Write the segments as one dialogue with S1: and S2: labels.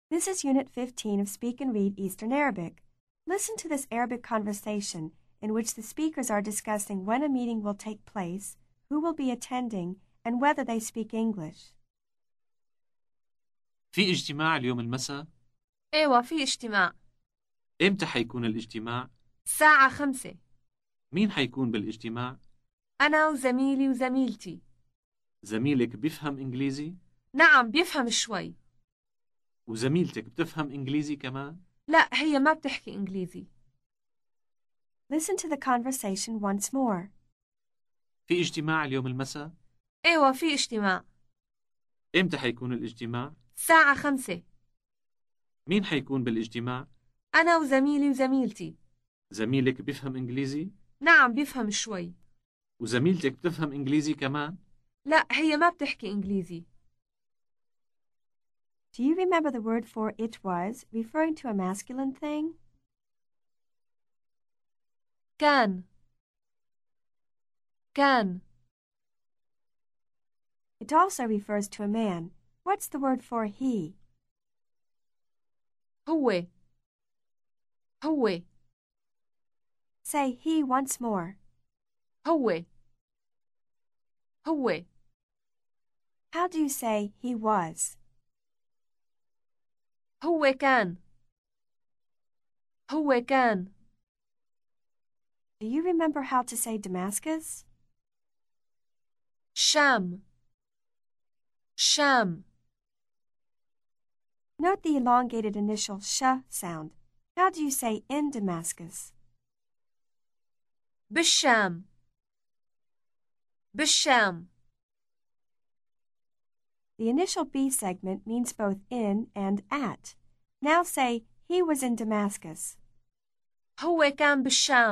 S1: This is Unit 15 of Speak and Read Eastern Arabic. Listen to this Arabic conversation in which the speakers are discussing when a meeting will take place, who will be attending, and whether they speak English.
S2: في اجتماع اليوم المساء؟
S3: ايوه في اجتماع.
S2: امتى حيكون الاجتماع؟
S3: الساعة 5.
S2: مين حيكون بالاجتماع؟
S3: أنا وزميلي وزميلتي.
S2: زميلك بيفهم إنجليزي؟
S3: نعم بيفهم شوي.
S2: وزميلتك بتفهم إنجليزي كمان؟
S3: لا هي ما بتحكي إنجليزي.
S1: Listen to the conversation once more.
S2: في اجتماع اليوم المساء؟
S3: ايوه في اجتماع.
S2: امتى حيكون الاجتماع؟
S3: الساعة 5.
S2: مين حيكون بالاجتماع؟
S3: أنا وزميلي وزميلتي.
S2: زميلك بيفهم إنجليزي؟
S3: نعم بيفهم شوي.
S2: وزميلتك بتفهم إنجليزي كمان؟
S3: لا هي ما بتحكي إنجليزي.
S1: Do you remember the word for it was, referring to a masculine thing?
S3: كان.
S1: It also refers to a man. What's the word for he?
S3: هو.
S1: Say he once more.
S3: هو.
S1: How do you say he was?
S3: هو كان.
S1: Do you remember how to say Damascus?
S3: شام.
S1: Note the elongated initial sh sound. How do you say in Damascus?
S3: بالشام.
S1: The initial B segment means both in and at. Now say, he was in Damascus.
S3: هو كان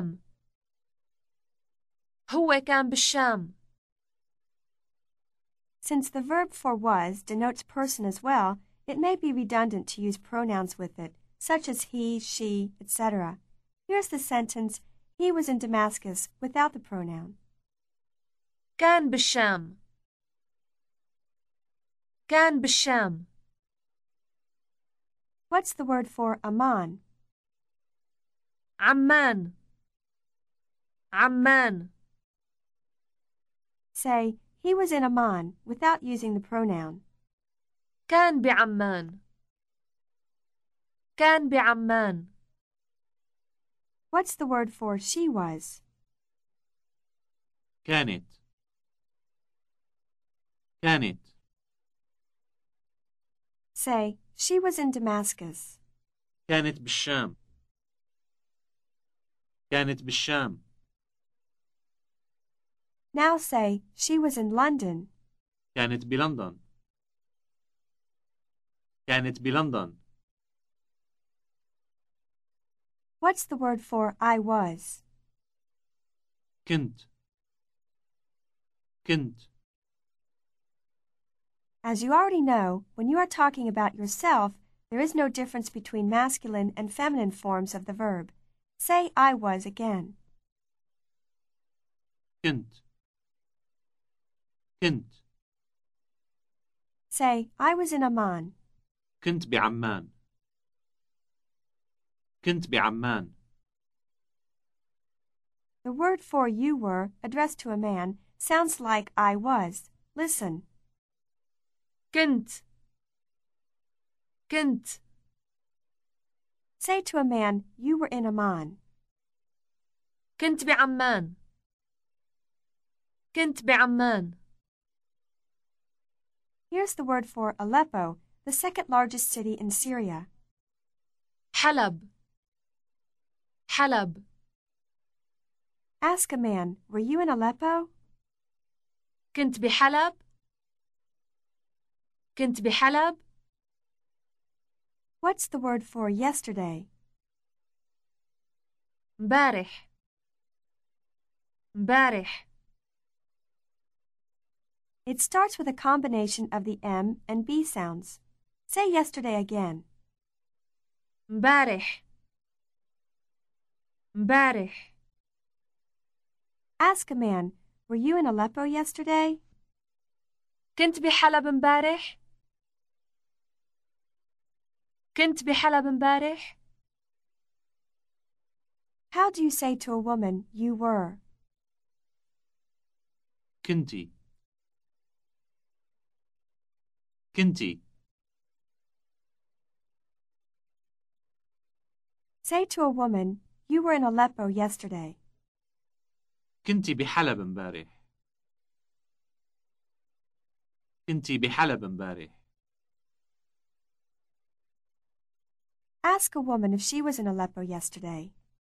S3: بالشام.
S1: Since the verb for was denotes person as well, it may be redundant to use pronouns with it, such as he, she, etc. Here's the sentence, he was in Damascus without the pronoun.
S3: كان بالشام.
S1: What's the word for Amman?
S3: عمان.
S1: Say, he was in Amman without using the pronoun.
S3: كان بعمان.
S1: What's the word for she was?
S2: كانت.
S1: Say, she was in Damascus.
S2: كانت بالشام.
S1: Now say, she was in London.
S2: كانت بلندن.
S1: What's the word for I was?
S2: كنت.
S1: As you already know, when you are talking about yourself, there is no difference between masculine and feminine forms of the verb. Say I was again.
S2: كنت.
S1: Say, I was in Amman.
S2: كنت بعمان.
S1: The word for you were, addressed to a man, sounds like I was. Listen.
S3: كنت.
S1: Say to a man, you were in Amman.
S3: كنت بعمان.
S1: Here's the word for Aleppo, the second largest city in Syria.
S3: حلب.
S1: Ask a man, were you in Aleppo?
S3: كنت بحلب.
S1: What's the word for yesterday?
S3: امبارح.
S1: It starts with a combination of the M and B sounds. Say yesterday again.
S3: امبارح.
S1: Ask a man, were you in Aleppo yesterday?
S3: كنت بحلب امبارح. كنت بحلب امبارح؟
S1: How do you say to a woman, you were?
S2: كنتي كنتي
S1: Say to a woman, you were in Aleppo yesterday.
S2: كنتي بحلب امبارح كنتي بحلب امبارح
S1: Ask a woman if she was in Aleppo yesterday.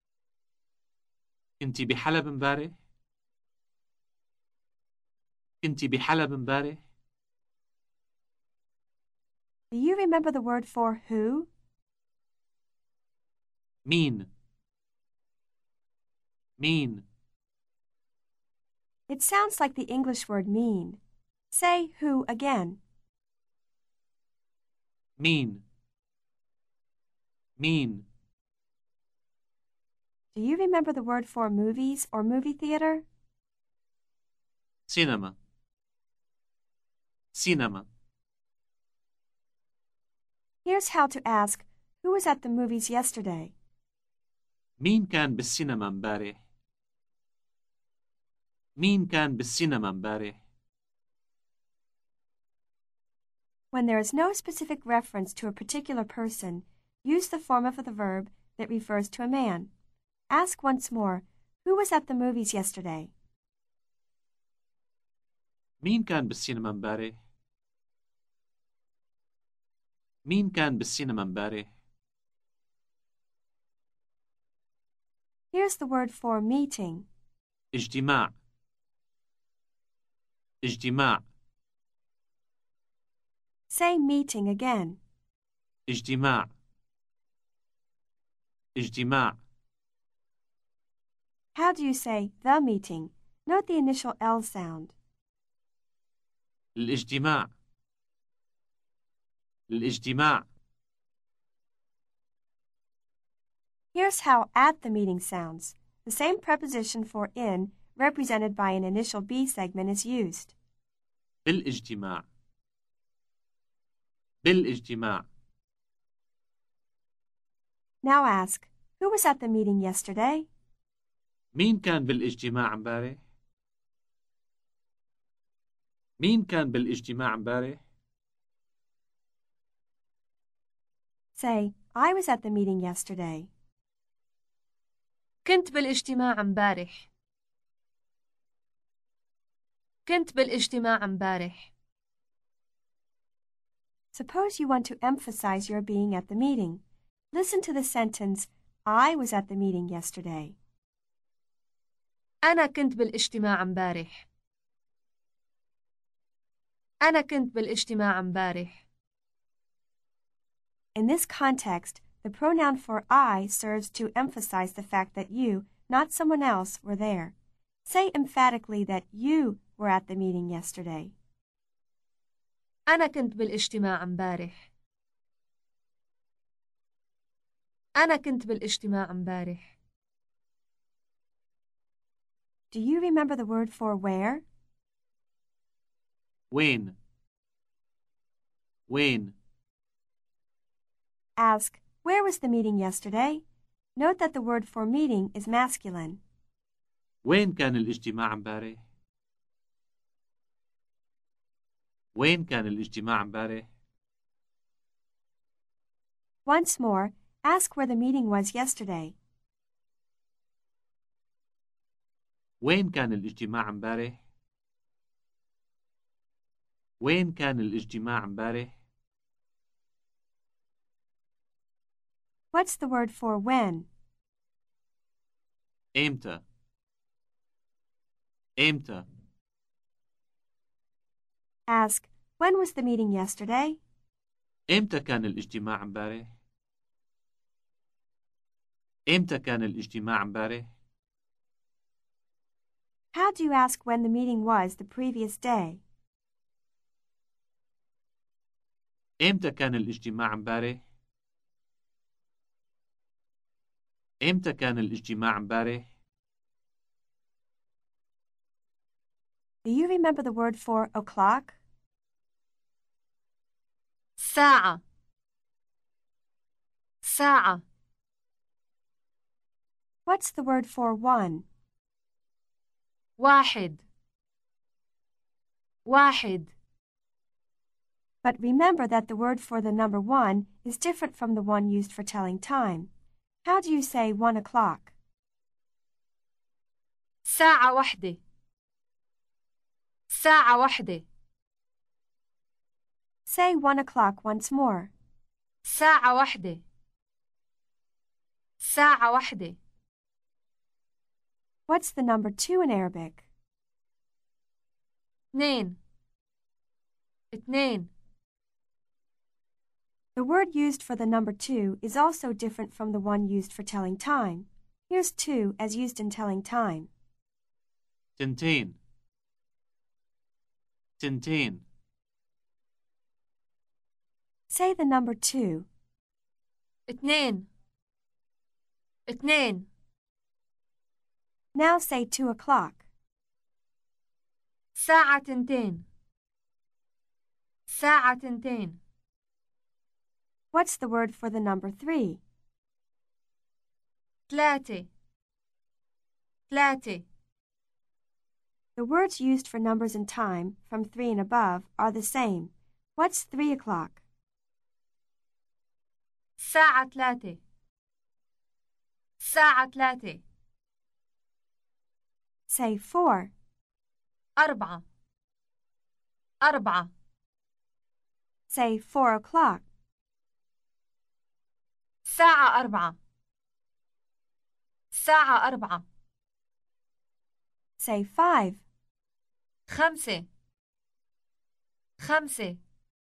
S2: كنتي بحلب امبارح كنتي بحلب امبارح
S1: Do you remember the word for who?
S2: مين مين
S1: It sounds like the English word mean. Say who again.
S2: مين مين
S1: Do you remember the word for movies or movie theater?
S2: سينما سينما
S1: Here's how to ask, who was at the movies yesterday?
S2: مين كان بالسينما امبارح مين كان بالسينما امبارح
S1: When there is no specific reference to a particular person, use the form of the verb that refers to a man. Ask once more, who was at the movies yesterday?
S2: مين كان بالسينما امبارح مين كان بالسينما امبارح
S1: Here's the word for meeting.
S2: اجتماع اجتماع
S1: Say meeting again.
S2: اجتماع اجتماع
S1: How do you say the meeting? Note the initial L sound.
S2: الاجتماع الاجتماع
S1: Here's how at the meeting sounds. The same preposition for in, represented by an initial B segment, is used.
S2: بالاجتماع بالاجتماع
S1: Now ask, who was at the meeting yesterday?
S2: مين كان بالاجتماع امبارح مين كان بالاجتماع امبارح
S1: Say, I was at the meeting yesterday.
S3: كنت بالاجتماع امبارح. كنت بالاجتماع امبارح.
S1: Suppose you want to emphasize your being at the meeting. Listen to the sentence, I was at the meeting yesterday.
S3: أنا كنت بالاجتماع امبارح. أنا كنت بالاجتماع امبارح.
S1: In this context, the pronoun for I serves to emphasize the fact that you, not someone else, were there. Say emphatically that you were at the meeting yesterday.
S3: أنا كنت بالاجتماع امبارح. أنا كنت بالاجتماع امبارح.
S1: Do you remember the word for where?
S2: وين وين
S1: Ask, where was the meeting yesterday? Note that the word for meeting is masculine.
S2: وين كان الاجتماع امبارح وين كان الاجتماع امبارح
S1: Once more, ask where the meeting was yesterday.
S2: وين كان الاجتماع امبارح وين كان الاجتماع امبارح
S1: What's the word for when?
S2: امتى امتى
S1: Ask, when was the meeting yesterday?
S2: امتى كان الاجتماع امبارح امتى كان الاجتماع امبارح
S1: How do you ask when the meeting was the previous day?
S2: امتى كان الاجتماع امبارح امتى كان الاجتماع امبارح
S1: Do you remember the word for o'clock?
S3: ساعة. ساعة.
S1: What's the word for one?
S3: واحد. واحد.
S1: But remember that the word for the number one is different from the one used for telling time. How do you say 1 o'clock?
S3: ساعة واحدة. ساعة واحدة.
S1: Say 1 o'clock once more.
S3: ساعة واحدة. ساعة واحدة.
S1: What's the number 2 in Arabic?
S3: اثنين. اثنين.
S1: The word used for the number 2 is also different from the one used for telling time. Here's 2 as used in telling time.
S2: تنتين تنتين.
S1: Say the number 2.
S3: اثنين. اثنين.
S1: Now say 2 o'clock.
S3: ساعة تنتين. ساعة تنتين.
S1: What's the word for the number 3?
S3: ثلاثة. ثلاثة.
S1: The words used for numbers and time, from 3 and above, are the same. What's 3 o'clock?
S3: ساعة ثلاثة. ساعة ثلاثة.
S1: Say 4.
S3: أربعة. أربعة.
S1: Say 4 o'clock.
S3: ساعة أربعة. ساعة أربعة.
S1: Say 5.
S3: خمسة. خمسة.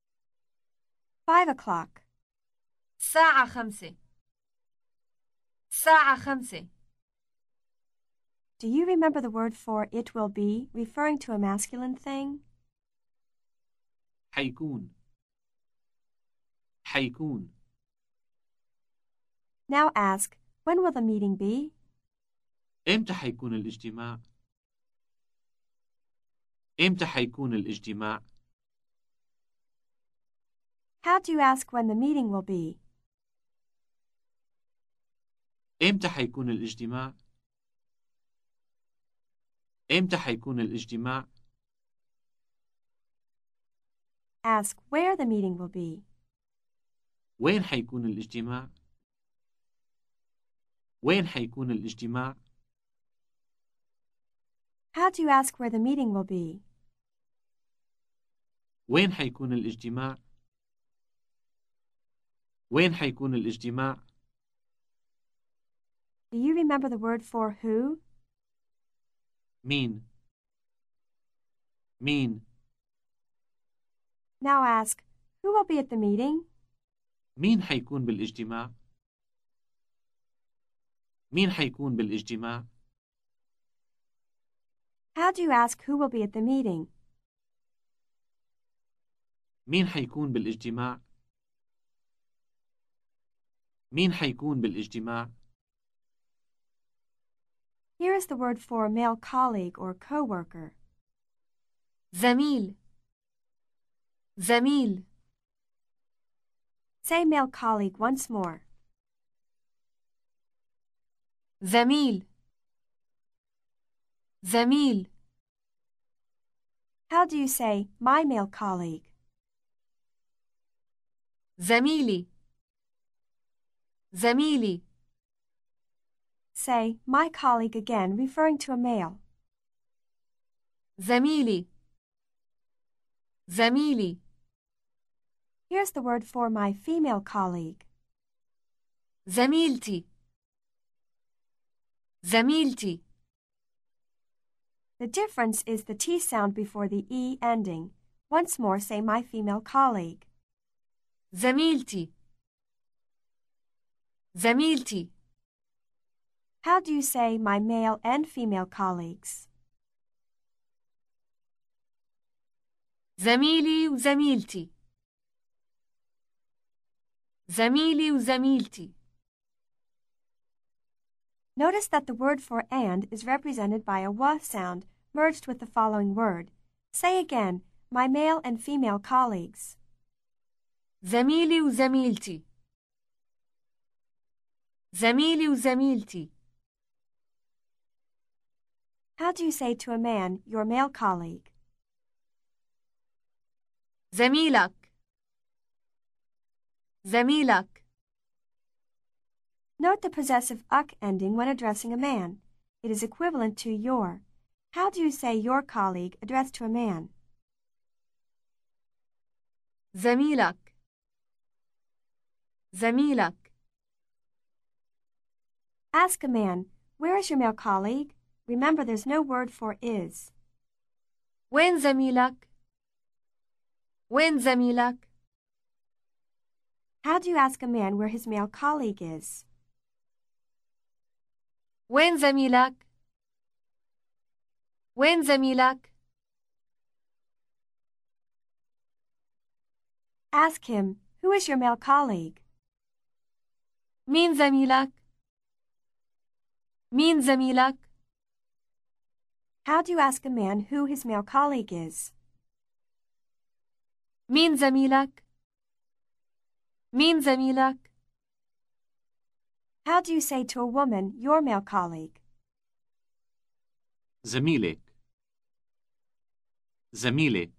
S1: 5 o'clock.
S3: ساعة خمسة. ساعة خمسة.
S1: Do you remember the word for it will be, referring to a masculine thing?
S2: حيكون حيكون.
S1: Now ask, when will the meeting be?
S2: إمتى حيكون الاجتماع؟ إمتى حيكون الاجتماع؟
S1: How do you ask when the meeting will be?
S2: إمتى حيكون الاجتماع؟ إمتى حيكون الاجتماع؟
S1: Ask where the meeting will be.
S2: وين حيكون الاجتماع؟ وين حيكون الاجتماع؟
S1: How do you ask where the meeting will be?
S2: وين حيكون الاجتماع؟ وين حيكون الاجتماع؟
S1: Do you remember the word for who?
S2: مين؟ مين؟
S1: Now ask, who will be at the meeting?
S2: مين حيكون بالاجتماع؟ مين حيكون بالاجتماع؟
S1: How do you ask who will be at the meeting?
S2: مين حيكون بالاجتماع؟ مين حيكون بالاجتماع؟
S1: Here is the word for a male colleague or co-worker.
S3: زميل. زميل.
S1: Say male colleague once more.
S3: زميل. زميل.
S1: How do you say my male colleague?
S3: زميلي. زميلي.
S1: Say my colleague again, referring to a male.
S3: زميلي. زميلي.
S1: Here's the word for my female colleague.
S3: زميلتي. زميلتي.
S1: The difference is the T sound before the E ending. Once more, say my female colleague.
S3: زميلتي. زميلتي.
S1: How do you say my male and female colleagues?
S3: زميلي وزميلتي. زميلي وزميلتي.
S1: Notice that the word for and is represented by a w sound merged with the following word. Say again, my male and female colleagues.
S3: زميلي وزميلتي. زميلي وزميلتي.
S1: How do you say to a man, your male colleague?
S3: زميلك. زميلك.
S1: Note the possessive "uk" ending when addressing a man. It is equivalent to your. How do you say your colleague addressed to a man?
S3: زميلك. زميلك.
S1: Ask a man, where is your male colleague? Remember, there's no word for is.
S3: وين زميلك؟ وين زميلك؟
S1: How do you ask a man where his male colleague is?
S3: وين زميلك؟ وين زميلك؟
S1: Ask him, who is your male colleague?
S3: مين زميلك؟ مين زميلك؟
S1: How do you ask a man who his male colleague is?
S3: مين زميلك؟ مين زميلك؟
S1: How do you say to a woman, your male colleague?
S2: زميلك. زميلك.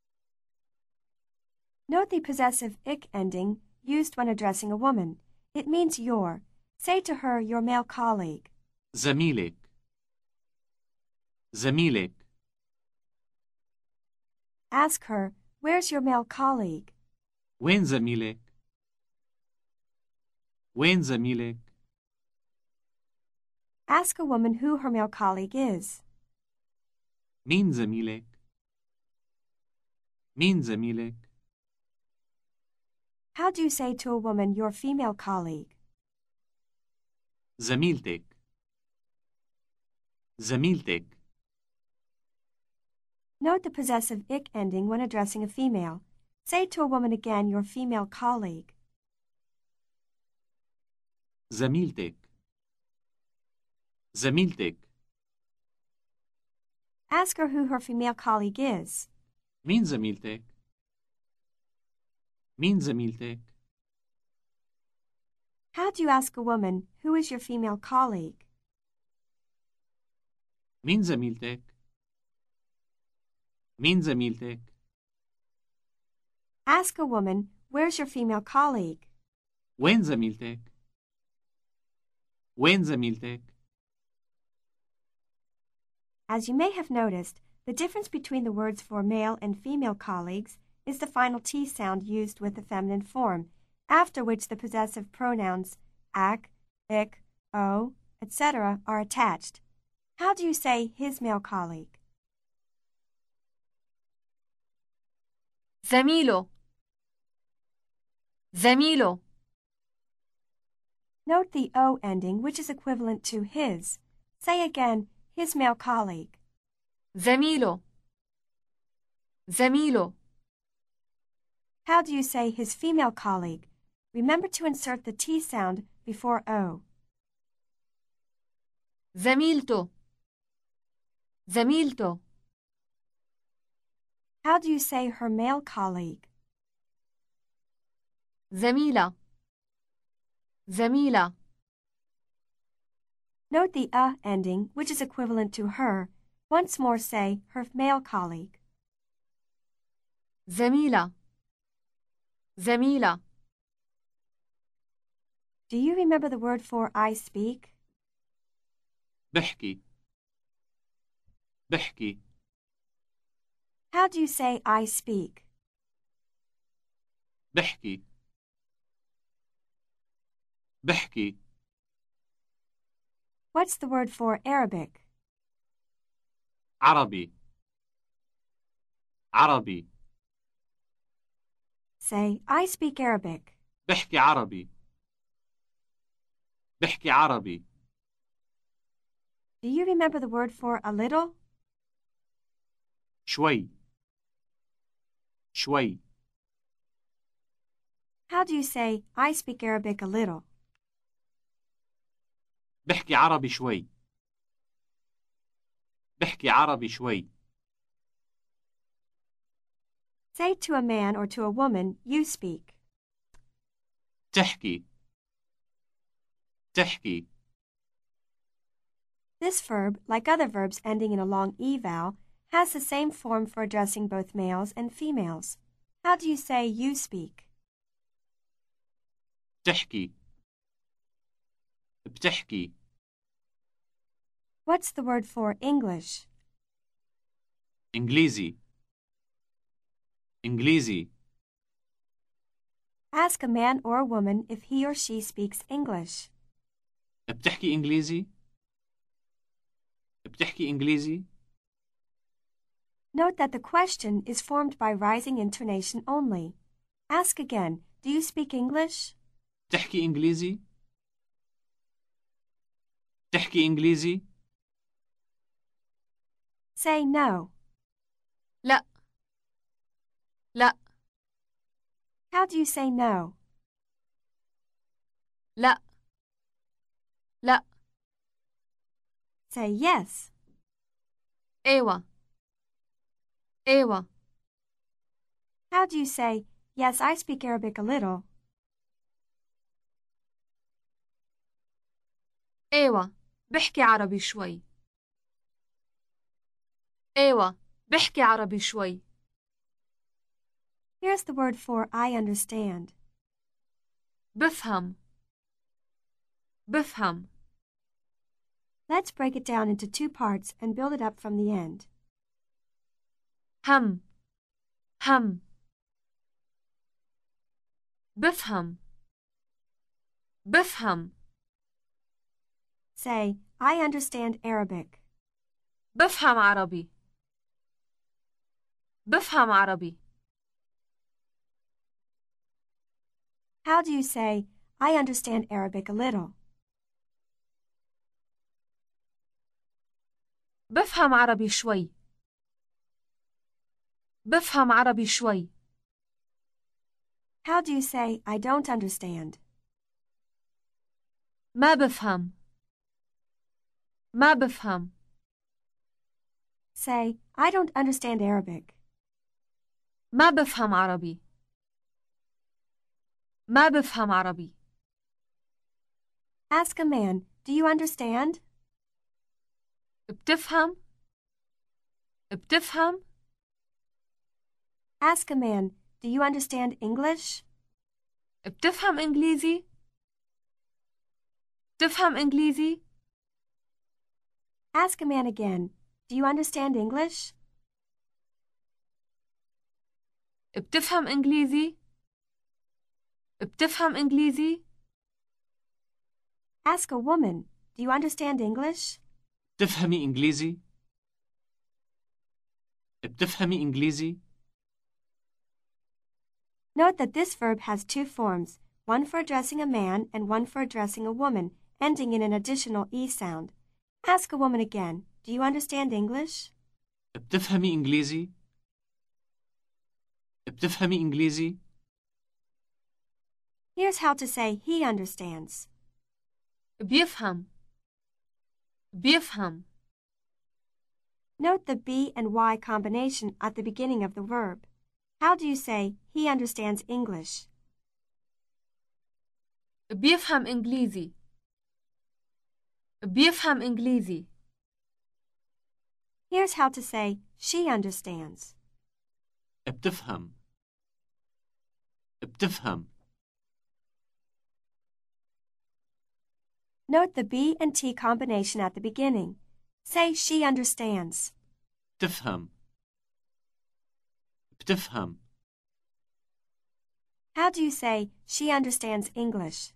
S1: Note the possessive "ik" ending used when addressing a woman. It means your. Say to her, your male colleague.
S2: زميلك. زميلك.
S1: Ask her, where's your male colleague?
S2: وين زميلك؟ وين زميلك؟
S1: Ask a woman who her male colleague is.
S2: مين زميلك؟ مين زميلك؟
S1: How do you say to a woman, your female colleague?
S2: زميلتك. زميلتك.
S1: Note the possessive "ik" ending when addressing a female. Say to a woman again, your female colleague.
S2: زميلتك. زميلتك.
S1: Ask her who her female colleague is.
S2: مين زميلتك؟ مين زميلتك؟
S1: How do you ask a woman, who is your female colleague?
S2: مين زميلتك؟ مين زميلتك؟
S1: Ask a woman, where's your female colleague?
S2: وين زميلتك؟ وين زميلتك؟
S1: As you may have noticed, the difference between the words for male and female colleagues is the final T sound used with the feminine form, after which the possessive pronouns ak, ik, o, etc. are attached. How do you say his male colleague?
S3: زميله. زميله.
S1: Note the O ending, which is equivalent to his. Say again, his male colleague.
S3: زميله. زميله.
S1: How do you say his female colleague? Remember to insert the T sound before O.
S3: زميلته. زميلته.
S1: How do you say her male colleague?
S3: زميلة. زميلة.
S1: Note the ending, which is equivalent to her. Once more say her male colleague.
S3: زميلة. زميلة.
S1: Do you remember the word for I speak?
S2: بحكي. بحكي.
S1: How do you say I speak?
S2: بحكي. بحكي.
S1: What's the word for Arabic?
S2: عربي. عربي.
S1: Say, I speak Arabic.
S2: بحكي عربي. بحكي عربي.
S1: Do you remember the word for a little?
S2: شوي. شوي.
S1: How do you say, I speak Arabic a little?
S2: بحكي عربي شوي. بحكي عربي شوي.
S1: Say to a man or to a woman, you speak.
S2: تحكي. بتحكي
S1: This verb, like other verbs ending in a long E vowel, has the same form for addressing both males and females. How do you say you speak?
S2: بتحكي بتحكي
S1: What's the word for English?
S2: إنجليزي إنجليزي
S1: Ask a man or a woman if he or she speaks English.
S2: بتحكي إنجليزي بتحكي إنجليزي
S1: Note that the question is formed by rising intonation only. Ask again, do you speak English?
S2: بتحكي إنجليزي بتحكي إنجليزي
S1: Say no.
S3: لا لا
S1: How do you say no?
S3: لا لا
S1: Say yes.
S3: أيوة أيوة
S1: How do you say, yes, I speak Arabic a little?
S3: أيوة بحكي عربي شوي أيوة بحكي عربي شوي
S1: Here's the word for I understand.
S3: بفهم بفهم
S1: Let's break it down into two parts and build it up from the end.
S3: هم هم بفهم بفهم
S1: Say, I understand Arabic.
S3: بفهم عربي بفهم عربي
S1: How do you say, I understand Arabic a little?
S3: بفهم عربي شوي بفهم عربي شوي
S1: How do you say, I don't understand?
S3: ما بفهم ما بفهم
S1: Say, I don't understand Arabic.
S3: ما بفهم عربي ما بفهم عربي
S1: Ask a man, do you understand?
S3: بتفهم بتفهم
S1: Ask a man, do you understand English?
S3: بتفهم إنجليزي بتفهم إنجليزي
S1: Ask a man again, do you understand English?
S3: بتفهم إنجليزي بتفهم إنجليزي
S1: Ask a woman, do you understand English?
S2: بتفهمي إنجليزي بتفهمي إنجليزي
S1: Note that this verb has two forms, one for addressing a man and one for addressing a woman, ending in an additional E sound. Ask a woman again, do you understand English?
S2: بتفهمي إنجليزي بتفهمي إنجليزي
S1: Here's how to say he understands.
S3: بيفهم بيفهم
S1: Note the B and Y combination at the beginning of the verb. How do you say he understands English?
S3: بيفهم إنجليزي بيفهم إنجليزي
S1: Here's how to say she understands.
S2: بتفهم بتفهم
S1: Note the B and T combination at the beginning. Say she understands.
S2: بتفهم بتفهم
S1: How do you say she understands English?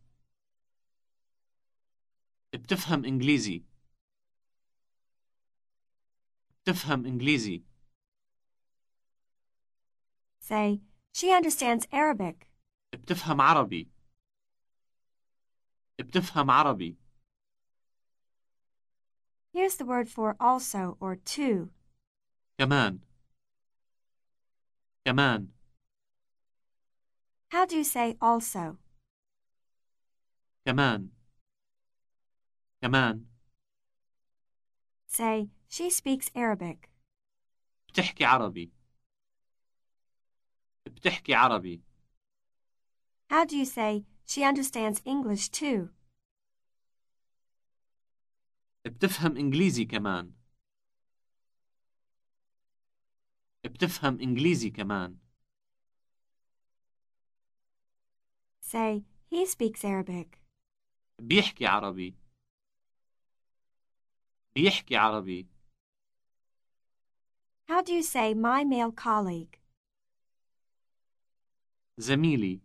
S2: بتفهم إنجليزي بتفهم إنجليزي
S1: Say she understands Arabic.
S2: بتفهم عربي بتفهم عربي
S1: Here's the word for also or too.
S2: كمان كمان
S1: How do you say also?
S2: كمان كمان
S1: Say she speaks Arabic.
S2: بتحكي عربي بتحكي عربي
S1: How do you say she understands English too?
S2: بتفهم إنجليزي كمان. بتفهم إنجليزي كمان.
S1: Say, he speaks Arabic.
S2: بيحكي عربي. بيحكي عربي.
S1: How do you say my male colleague?
S2: زميلي.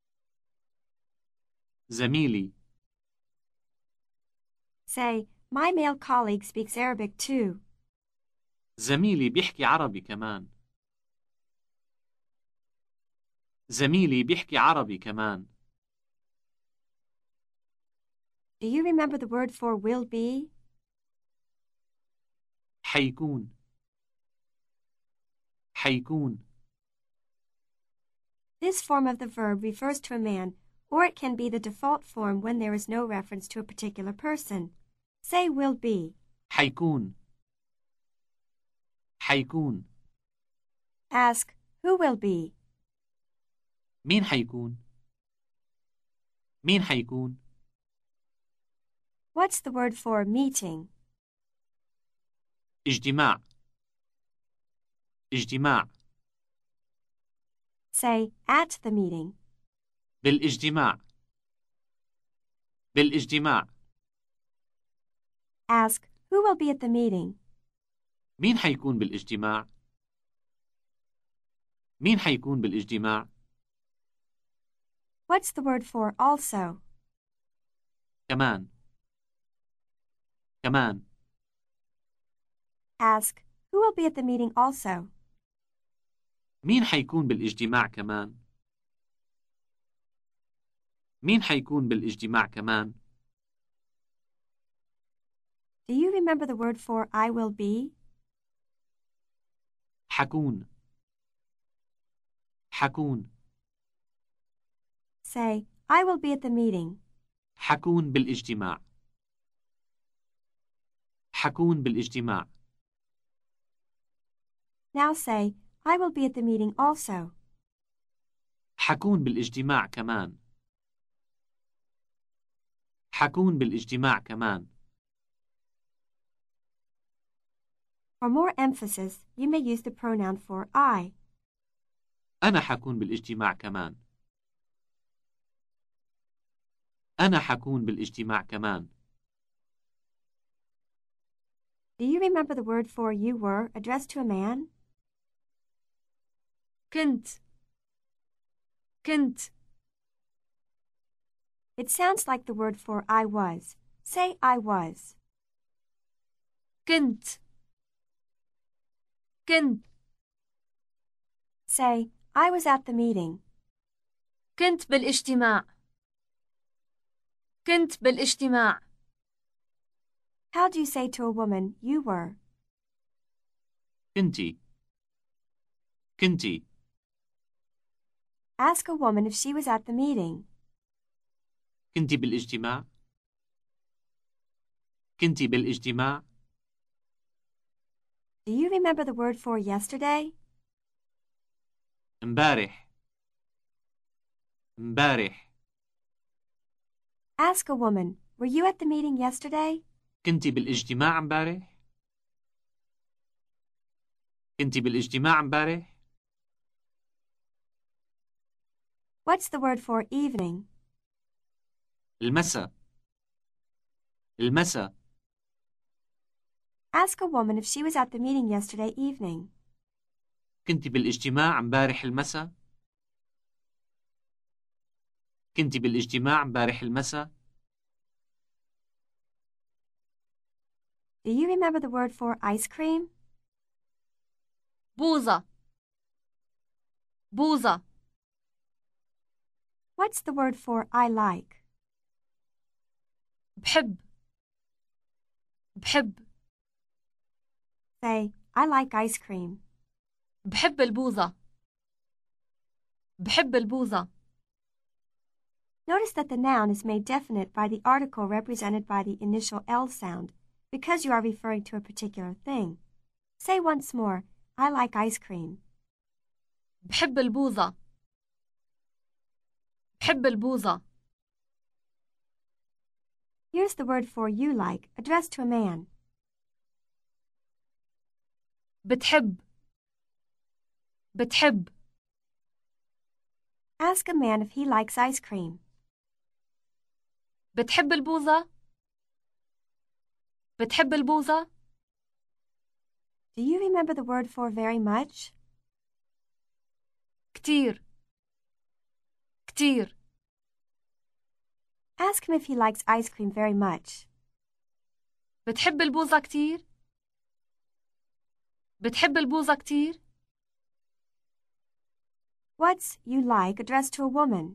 S2: زميلي.
S1: Say, my male colleague speaks Arabic too.
S2: زميلي بيحكي عربي كمان. زميلي بيحكي عربي كمان.
S1: Do you remember the word for will be?
S2: حيكون. حيكون.
S1: This form of the verb refers to a man, or it can be the default form when there is no reference to a particular person. Say will be.
S2: حيكون. حيكون.
S1: Ask, who will be?
S2: مين حيكون؟ مين حيكون؟
S1: What's the word for meeting?
S2: اجتماع. اجتماع.
S1: Say, at the meeting.
S2: بالاجتماع. بالاجتماع.
S1: Ask, who will be at the meeting?
S2: مين حيكون بالاجتماع؟ مين حيكون بالاجتماع؟
S1: What's the word for also?
S2: كمان. كمان.
S1: Ask, who will be at the meeting also?
S2: مين حيكون بالاجتماع كمان؟ مين حيكون بالاجتماع كمان؟
S1: Do you remember the word for I will be?
S2: حكون. حكون.
S1: Say, I will be at the meeting.
S2: حكون بالاجتماع. حكون بالاجتماع.
S1: Now say, I will be at the meeting also.
S2: حكون بالاجتماع كمان. حكون بالاجتماع كمان.
S1: For more emphasis, you may use the pronoun for I.
S2: أنا حكون بالاجتماع كمان. أنا حكون بالاجتماع كمان.
S1: Do you remember the word for you were addressed to a man?
S3: كنت. كنت.
S1: It sounds like the word for I was. Say I was.
S3: كنت. كنت.
S1: Say, I was at the meeting.
S3: كنت بالاجتماع. كنت بالاجتماع.
S1: How do you say to a woman, you were?
S2: كنتي. كنتي.
S1: Ask a woman if she was at the meeting.
S2: كنتي بالاجتماع. كنتي بالاجتماع.
S1: Do you remember the word for yesterday?
S2: امبارح. امبارح.
S1: Ask a woman, were you at the meeting yesterday?
S2: كنتي بالاجتماع امبارح. كنتي بالاجتماع امبارح.
S1: What's the word for evening?
S2: المساء. المساء.
S1: Ask a woman if she was at the meeting yesterday evening.
S2: كنتي بالاجتماع امبارح المساء. كنتي بالاجتماع امبارح المساء.
S1: Do you remember the word for ice cream?
S3: بوظة. بوظة.
S1: What's the word for I like?
S3: بحب. بحب.
S1: Say, I like ice cream.
S3: بحب البوظة. بحب البوظة.
S1: Notice that the noun is made definite by the article represented by the initial L sound, because you are referring to a particular thing. Say once more, I like ice cream.
S3: بحب البوظة. بحب البوظة.
S1: Here's the word for you like, addressed to a man.
S3: بتحب بتحب
S1: Ask a man if he likes ice cream.
S3: بتحب البوظة؟ بتحب البوظة؟
S1: Do you remember the word for very much?
S3: كتير كتير
S1: Ask him if he likes ice cream very much.
S3: بتحب البوظة كتير؟ بتحب البوظة كتير؟
S1: What's you like addressed to a woman?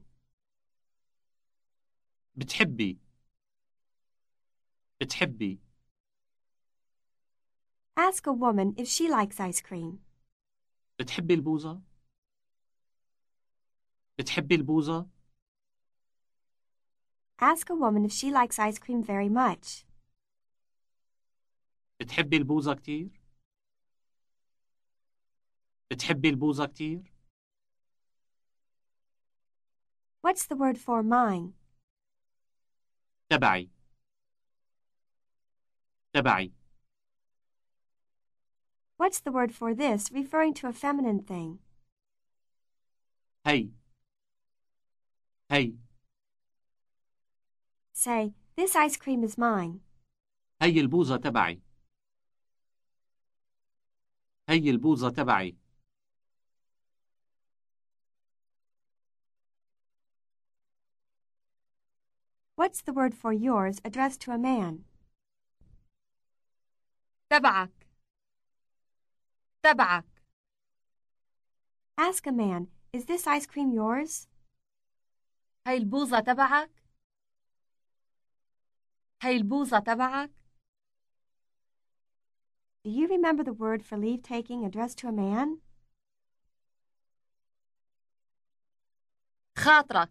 S2: بتحبي بتحبي
S1: Ask a woman if she likes ice cream.
S2: بتحبي البوظة؟ بتحبي البوظة؟
S1: Ask a woman if she likes ice cream very much.
S2: بتحبي البوظة كتير؟ بتحبي البوظة كتير؟
S1: What's the word for mine?
S2: تبعي تبعي
S1: What's the word for this, referring to a feminine thing?
S2: هي هي
S1: Say, this ice cream is mine.
S2: هي البوظة تبعي هي البوظة تبعي
S1: What's the word for yours addressed to a man?
S3: تبعك تبعك
S1: Ask a man, is this ice cream yours?
S3: هاي البوظة تبعك؟ هاي البوظة تبعك؟
S1: Do you remember the word for leave-taking addressed to a man?
S3: خاطرك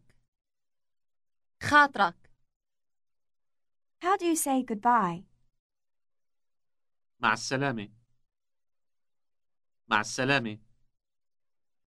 S3: خاطرك
S1: How do you say goodbye?
S2: مع السلامة مع السلامة